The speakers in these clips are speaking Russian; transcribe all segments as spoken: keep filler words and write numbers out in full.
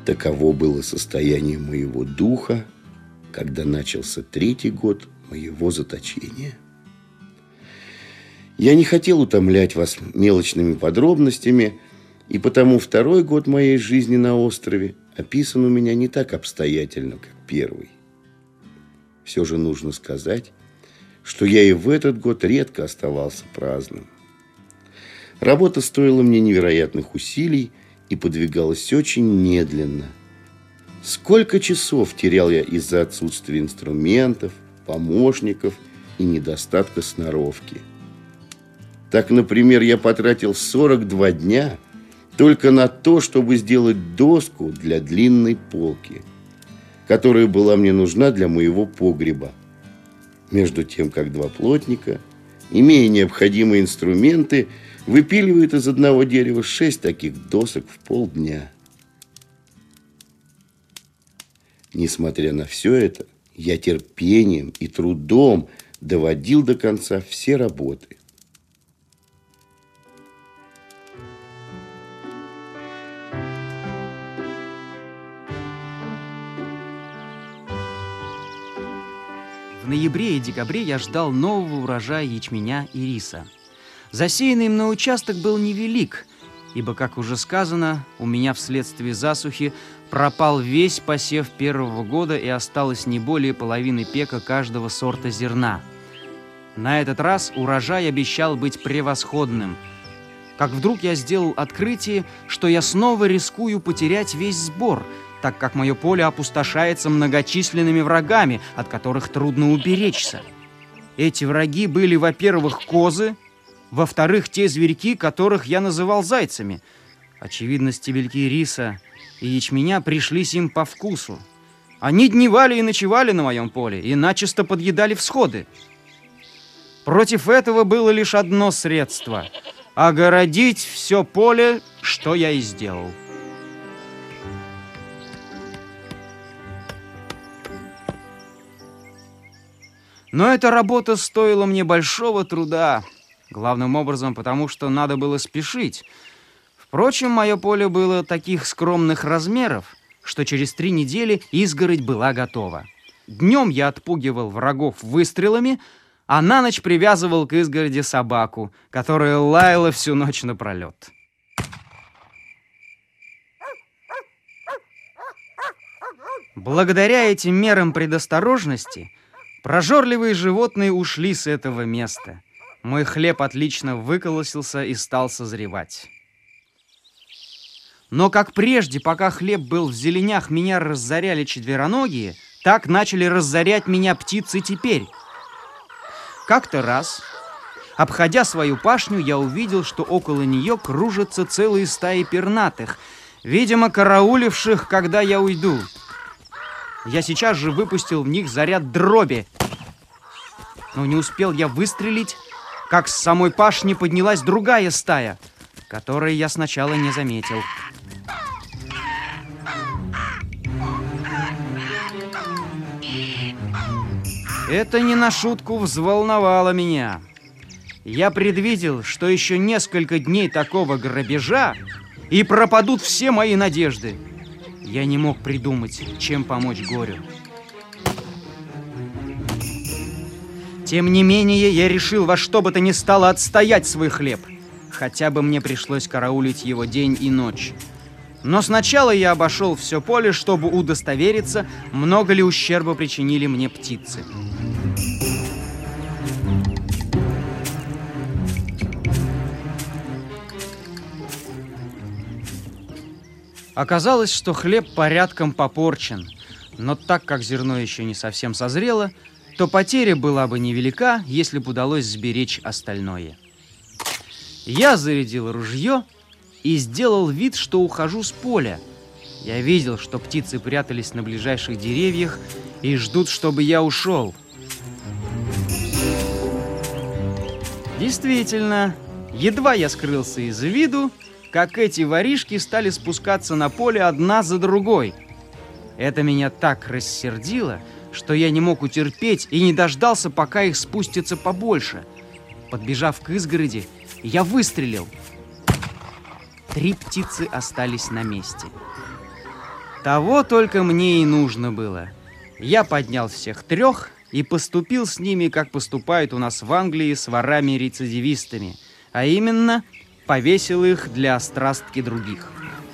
Таково было состояние моего духа, когда начался третий год моего заточения. Я не хотел утомлять вас мелочными подробностями, и потому второй год моей жизни на острове описан у меня не так обстоятельно, как первый. Все же нужно сказать, что я и в этот год редко оставался праздным. Работа стоила мне невероятных усилий и подвигалась очень медленно. Сколько часов терял я из-за отсутствия инструментов, помощников и недостатка сноровки. Так, например, я потратил сорок два дня только на то, чтобы сделать доску для длинной полки, которая была мне нужна для моего погреба. Между тем, как два плотника, имея необходимые инструменты, выпиливают из одного дерева шесть таких досок в полдня. Несмотря на все это, я терпением и трудом доводил до конца все работы. В ноябре и декабре я ждал нового урожая ячменя и риса. Засеянный им на участок был невелик, ибо, как уже сказано, у меня вследствие засухи пропал весь посев первого года и осталось не более половины пека каждого сорта зерна. На этот раз урожай обещал быть превосходным. Как вдруг я сделал открытие, что я снова рискую потерять весь сбор, так как мое поле опустошается многочисленными врагами, от которых трудно уберечься. Эти враги были, во-первых, козы, во-вторых, те зверьки, которых я называл зайцами. Очевидно, стебельки риса и ячменя пришлись им по вкусу. Они дневали и ночевали на моем поле и начисто подъедали всходы. Против этого было лишь одно средство — огородить все поле, что я и сделал. Но эта работа стоила мне большого труда, главным образом потому, что надо было спешить. Впрочем, мое поле было таких скромных размеров, что через три недели изгородь была готова. Днем я отпугивал врагов выстрелами, а на ночь привязывал к изгороди собаку, которая лаяла всю ночь напролет. Благодаря этим мерам предосторожности прожорливые животные ушли с этого места. Мой хлеб отлично выколосился и стал созревать. Но как прежде, пока хлеб был в зеленях, меня разоряли четвероногие, так начали разорять меня птицы теперь. Как-то раз, обходя свою пашню, я увидел, что около нее кружатся целые стаи пернатых, видимо, карауливших, когда я уйду. Я сейчас же выпустил в них заряд дроби. Но не успел я выстрелить, как с самой пашни поднялась другая стая, которую я сначала не заметил. Это не на шутку взволновало меня. Я предвидел, что еще несколько дней такого грабежа, и пропадут все мои надежды. Я не мог придумать, чем помочь горю. Тем не менее, я решил во что бы то ни стало отстоять свой хлеб, хотя бы мне пришлось караулить его день и ночь. Но сначала я обошел все поле, чтобы удостовериться, много ли ущерба причинили мне птицы. Оказалось, что хлеб порядком попорчен, но так как зерно еще не совсем созрело, то потеря была бы невелика, если бы удалось сберечь остальное. Я зарядил ружье и сделал вид, что ухожу с поля. Я видел, что птицы прятались на ближайших деревьях и ждут, чтобы я ушел. Действительно, едва я скрылся из виду, как эти воришки стали спускаться на поле одна за другой. Это меня так рассердило, что я не мог утерпеть и не дождался, пока их спустится побольше. Подбежав к изгороди, я выстрелил. Три птицы остались на месте. Того только мне и нужно было. Я поднял всех трех и поступил с ними, как поступают у нас в Англии с ворами-рецидивистами, а именно повесил их для острастки других.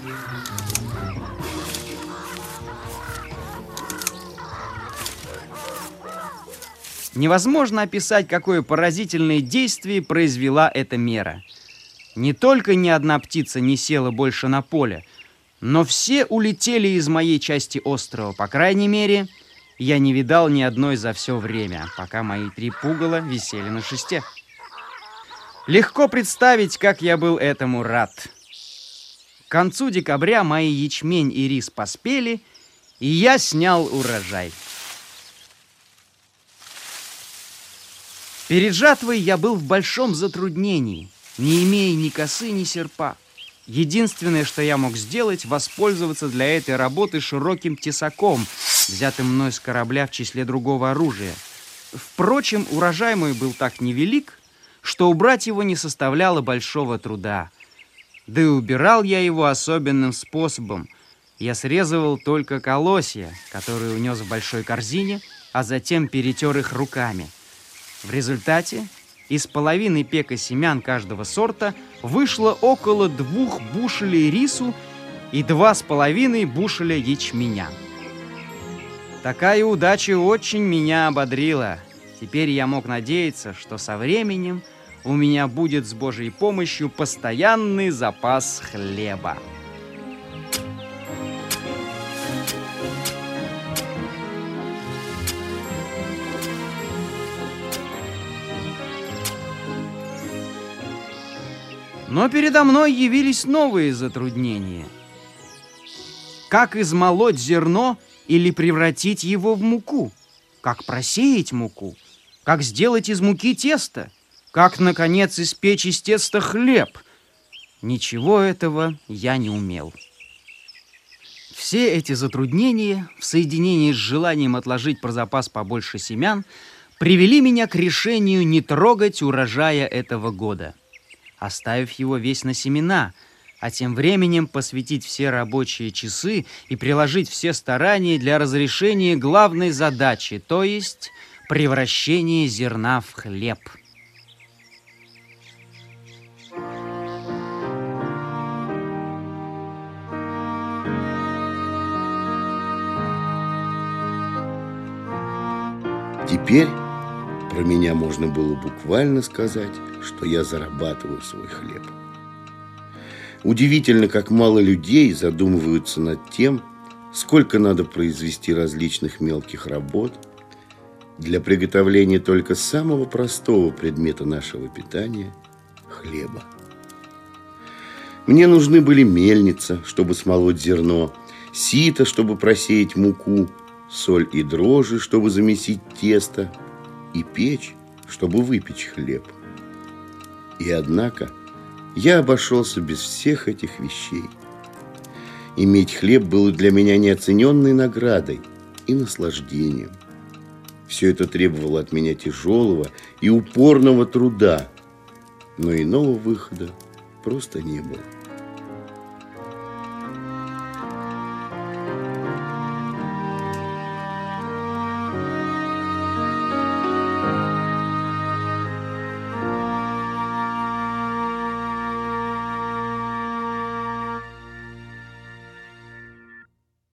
Невозможно описать, какое поразительное действие произвела эта мера. Не только ни одна птица не села больше на поле, но все улетели из моей части острова. По крайней мере, я не видал ни одной за все время, пока мои три пугала висели на шесте. Легко представить, как я был этому рад. К концу декабря мои ячмень и рис поспели, и я снял урожай. Перед жатвой я был в большом затруднении, не имея ни косы, ни серпа. Единственное, что я мог сделать, воспользоваться для этой работы широким тесаком, взятым мной с корабля в числе другого оружия. Впрочем, урожай мой был так невелик, что убрать его не составляло большого труда. Да и убирал я его особенным способом. Я срезывал только колосья, которые унес в большой корзине, а затем перетер их руками. В результате из половины пека семян каждого сорта вышло около двух бушелей рису и два с половиной бушеля ячменя. Такая удача очень меня ободрила. Теперь я мог надеяться, что со временем у меня будет с Божьей помощью постоянный запас хлеба. Но передо мной явились новые затруднения. Как измолоть зерно или превратить его в муку? Как просеять муку? Как сделать из муки тесто? Как, наконец, испечь из теста хлеб? Ничего этого я не умел. Все эти затруднения, в соединении с желанием отложить про запас побольше семян, привели меня к решению не трогать урожая этого года, оставив его весь на семена, а тем временем посвятить все рабочие часы и приложить все старания для разрешения главной задачи, то есть превращения зерна в хлеб. Теперь про меня можно было буквально сказать, что я зарабатываю свой хлеб. Удивительно, как мало людей задумываются над тем, сколько надо произвести различных мелких работ для приготовления только самого простого предмета нашего питания – хлеба. Мне нужны были мельница, чтобы смолоть зерно, сито, чтобы просеять муку, соль и дрожжи, чтобы замесить тесто, и печь, чтобы выпечь хлеб. И однако я обошелся без всех этих вещей. Иметь хлеб было для меня неоцененной наградой и наслаждением. Все это требовало от меня тяжелого и упорного труда, но иного выхода просто не было.